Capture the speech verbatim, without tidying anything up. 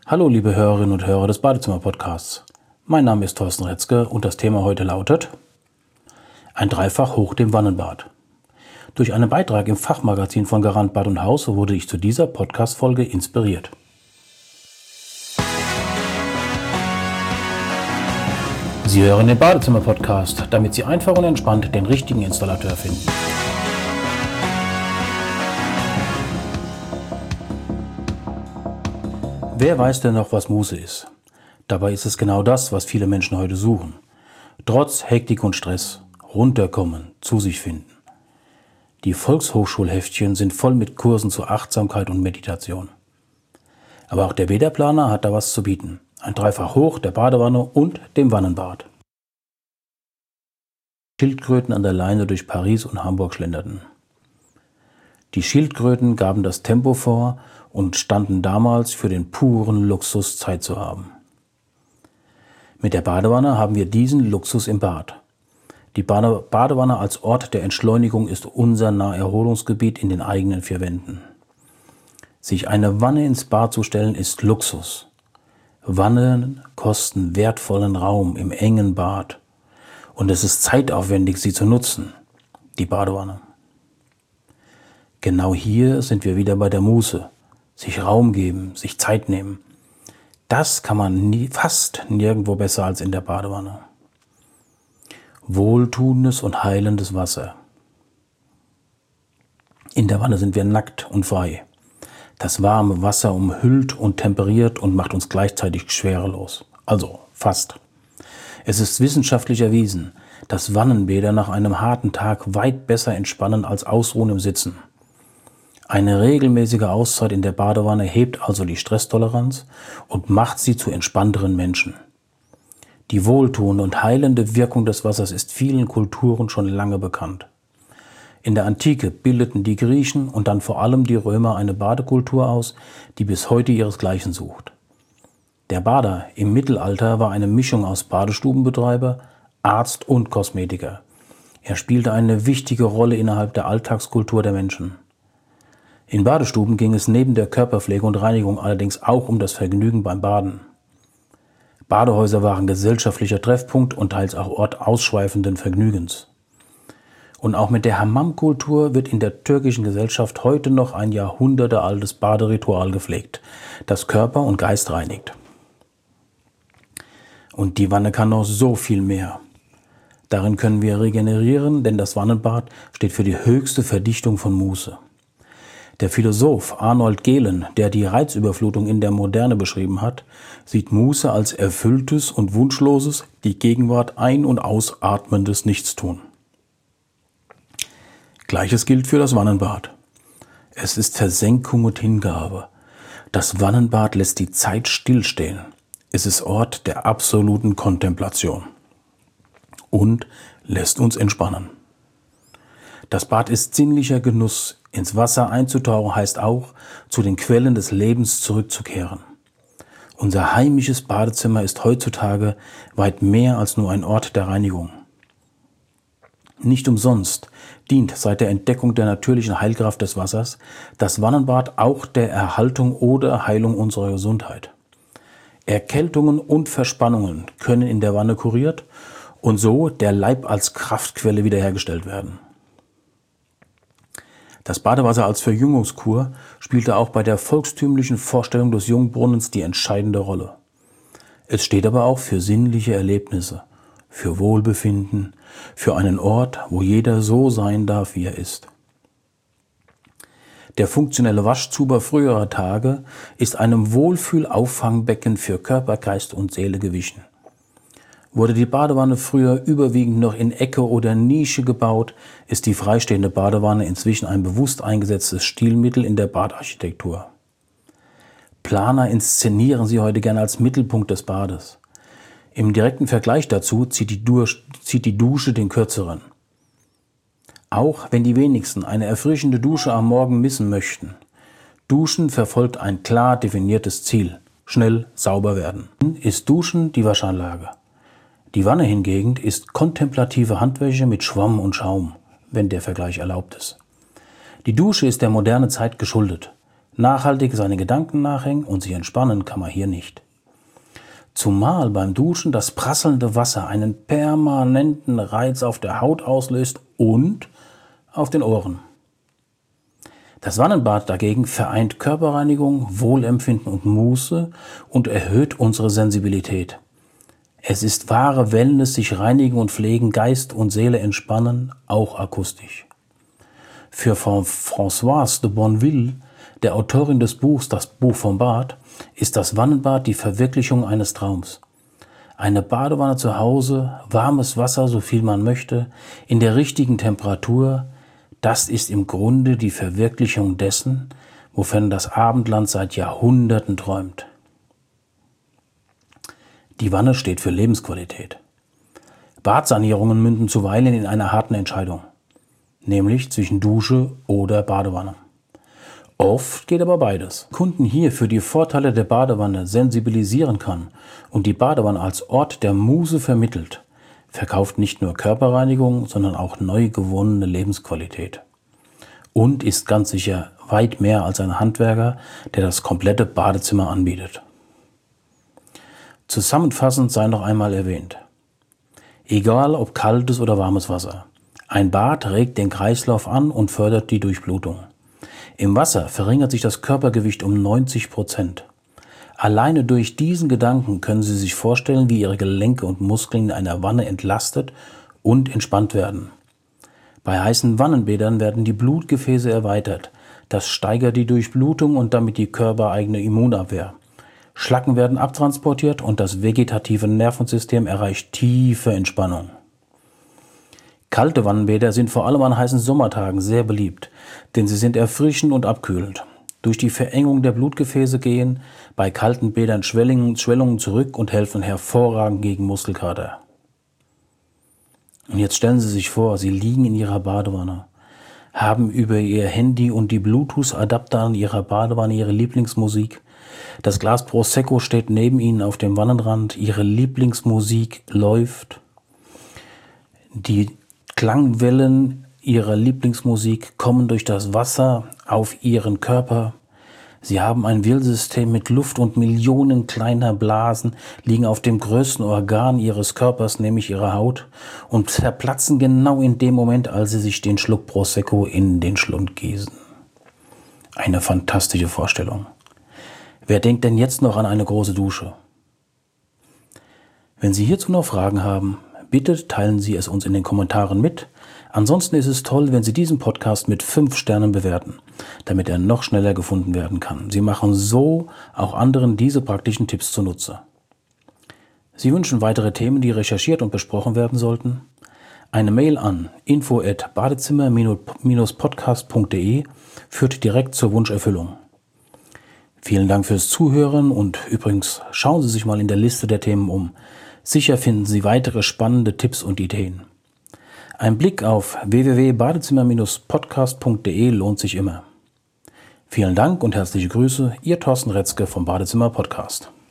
Hallo liebe Hörerinnen und Hörer des Badezimmer-Podcasts. Mein Name ist Thorsten Retzke und das Thema heute lautet ein Dreifach hoch dem Wannenbad. Durch einen Beitrag im Fachmagazin von Garant Bad und Haus wurde ich zu dieser Podcast-Folge inspiriert. Sie hören den Badezimmer-Podcast, damit Sie einfach und entspannt den richtigen Installateur finden. Wer weiß denn noch, was Muße ist? Dabei ist es genau das, was viele Menschen heute suchen. Trotz Hektik und Stress, runterkommen, zu sich finden. Die Volkshochschulheftchen sind voll mit Kursen zur Achtsamkeit und Meditation. Aber auch der Veda-Planer hat da was zu bieten. Ein Dreifach hoch der Badewanne und dem Wannenbad. Schildkröten an der Leine durch Paris und Hamburg schlenderten. Die Schildkröten gaben das Tempo vor und standen damals für den puren Luxus, Zeit zu haben. Mit der Badewanne haben wir diesen Luxus im Bad. Die Bade- Badewanne als Ort der Entschleunigung ist unser Naherholungsgebiet in den eigenen vier Wänden. Sich eine Wanne ins Bad zu stellen, ist Luxus. Wannen kosten wertvollen Raum im engen Bad und es ist zeitaufwendig, sie zu nutzen, die Badewanne. Genau hier sind wir wieder bei der Muße. Sich Raum geben, sich Zeit nehmen. Das kann man nie, fast nirgendwo besser als in der Badewanne. Wohltuendes und heilendes Wasser. In der Wanne sind wir nackt und frei. Das warme Wasser umhüllt und temperiert und macht uns gleichzeitig schwerelos. Also fast. Es ist wissenschaftlich erwiesen, dass Wannenbäder nach einem harten Tag weit besser entspannen als Ausruhen im Sitzen. Eine regelmäßige Auszeit in der Badewanne hebt also die Stresstoleranz und macht sie zu entspannteren Menschen. Die wohltuende und heilende Wirkung des Wassers ist vielen Kulturen schon lange bekannt. In der Antike bildeten die Griechen und dann vor allem die Römer eine Badekultur aus, die bis heute ihresgleichen sucht. Der Bader im Mittelalter war eine Mischung aus Badestubenbetreiber, Arzt und Kosmetiker. Er spielte eine wichtige Rolle innerhalb der Alltagskultur der Menschen. In Badestuben ging es neben der Körperpflege und Reinigung allerdings auch um das Vergnügen beim Baden. Badehäuser waren gesellschaftlicher Treffpunkt und teils auch Ort ausschweifenden Vergnügens. Und auch mit der Hammam-Kultur wird in der türkischen Gesellschaft heute noch ein jahrhundertealtes Baderitual gepflegt, das Körper und Geist reinigt. Und die Wanne kann noch so viel mehr. Darin können wir regenerieren, denn das Wannenbad steht für die höchste Verdichtung von Muße. Der Philosoph Arnold Gehlen, der die Reizüberflutung in der Moderne beschrieben hat, sieht Muße als erfülltes und wunschloses, die Gegenwart ein- und ausatmendes Nichtstun. Gleiches gilt für das Wannenbad. Es ist Versenkung und Hingabe. Das Wannenbad lässt die Zeit stillstehen. Es ist Ort der absoluten Kontemplation und lässt uns entspannen. Das Bad ist sinnlicher Genuss. Ins Wasser einzutauchen heißt auch, zu den Quellen des Lebens zurückzukehren. Unser heimisches Badezimmer ist heutzutage weit mehr als nur ein Ort der Reinigung. Nicht umsonst dient seit der Entdeckung der natürlichen Heilkraft des Wassers das Wannenbad auch der Erhaltung oder Heilung unserer Gesundheit. Erkältungen und Verspannungen können in der Wanne kuriert und so der Leib als Kraftquelle wiederhergestellt werden. Das Badewasser als Verjüngungskur spielte auch bei der volkstümlichen Vorstellung des Jungbrunnens die entscheidende Rolle. Es steht aber auch für sinnliche Erlebnisse, für Wohlbefinden, für einen Ort, wo jeder so sein darf, wie er ist. Der funktionelle Waschzuber früherer Tage ist einem Wohlfühl-Auffangbecken für Körper, Geist und Seele gewichen. Wurde die Badewanne früher überwiegend noch in Ecke oder Nische gebaut, ist die freistehende Badewanne inzwischen ein bewusst eingesetztes Stilmittel in der Badarchitektur. Planer inszenieren sie heute gerne als Mittelpunkt des Bades. Im direkten Vergleich dazu zieht die, Dusch, zieht die Dusche den kürzeren. Auch wenn die wenigsten eine erfrischende Dusche am Morgen missen möchten. Duschen verfolgt ein klar definiertes Ziel: schnell sauber werden. Ist Duschen die Waschanlage. Die Wanne hingegen ist kontemplative Handwäsche mit Schwamm und Schaum, wenn der Vergleich erlaubt ist. Die Dusche ist der moderne Zeit geschuldet. Nachhaltig seine Gedanken nachhängen und sich entspannen kann man hier nicht. Zumal beim Duschen das prasselnde Wasser einen permanenten Reiz auf der Haut auslöst und auf den Ohren. Das Wannenbad dagegen vereint Körperreinigung, Wohlempfinden und Muße und erhöht unsere Sensibilität. Es ist wahre Wellness, sich reinigen und pflegen, Geist und Seele entspannen, auch akustisch. Für Françoise de Bonneville, der Autorin des Buchs Das Buch vom Bad, ist das Wannenbad die Verwirklichung eines Traums. Eine Badewanne zu Hause, warmes Wasser, so viel man möchte, in der richtigen Temperatur, das ist im Grunde die Verwirklichung dessen, wovon das Abendland seit Jahrhunderten träumt. Die Wanne steht für Lebensqualität. Badsanierungen münden zuweilen in einer harten Entscheidung, nämlich zwischen Dusche oder Badewanne. Oft geht aber beides. Kunden hier für die Vorteile der Badewanne sensibilisieren kann und die Badewanne als Ort der Muße vermittelt, verkauft nicht nur Körperreinigung, sondern auch neu gewonnene Lebensqualität. Und ist ganz sicher weit mehr als ein Handwerker, der das komplette Badezimmer anbietet. Zusammenfassend sei noch einmal erwähnt: Egal ob kaltes oder warmes Wasser, ein Bad regt den Kreislauf an und fördert die Durchblutung. Im Wasser verringert sich das Körpergewicht um neunzig Prozent. Alleine durch diesen Gedanken können Sie sich vorstellen, wie Ihre Gelenke und Muskeln in einer Wanne entlastet und entspannt werden. Bei heißen Wannenbädern werden die Blutgefäße erweitert. Das steigert die Durchblutung und damit die körpereigene Immunabwehr. Schlacken werden abtransportiert und das vegetative Nervensystem erreicht tiefe Entspannung. Kalte Wannenbäder sind vor allem an heißen Sommertagen sehr beliebt, denn sie sind erfrischend und abkühlend. Durch die Verengung der Blutgefäße gehen bei kalten Bädern Schwellungen, Schwellungen zurück und helfen hervorragend gegen Muskelkater. Und jetzt stellen Sie sich vor, Sie liegen in Ihrer Badewanne, haben über Ihr Handy und die Bluetooth-Adapter an Ihrer Badewanne Ihre Lieblingsmusik. Das Glas Prosecco steht neben Ihnen auf dem Wannenrand, Ihre Lieblingsmusik läuft. Die Klangwellen Ihrer Lieblingsmusik kommen durch das Wasser auf Ihren Körper. Sie haben ein Wirrsystem mit Luft und Millionen kleiner Blasen, liegen auf dem größten Organ Ihres Körpers, nämlich Ihrer Haut, und zerplatzen genau in dem Moment, als Sie sich den Schluck Prosecco in den Schlund gießen. Eine fantastische Vorstellung. Wer denkt denn jetzt noch an eine große Dusche? Wenn Sie hierzu noch Fragen haben, bitte teilen Sie es uns in den Kommentaren mit. Ansonsten ist es toll, wenn Sie diesen Podcast mit fünf Sternen bewerten, damit er noch schneller gefunden werden kann. Sie machen so auch anderen diese praktischen Tipps zunutze. Sie wünschen weitere Themen, die recherchiert und besprochen werden sollten? Eine Mail an info at badezimmer Bindestrich podcast punkt de führt direkt zur Wunscherfüllung. Vielen Dank fürs Zuhören und übrigens schauen Sie sich mal in der Liste der Themen um. Sicher finden Sie weitere spannende Tipps und Ideen. Ein Blick auf w w w punkt badezimmer Bindestrich podcast punkt de lohnt sich immer. Vielen Dank und herzliche Grüße, Ihr Thorsten Retzke vom Badezimmer Podcast.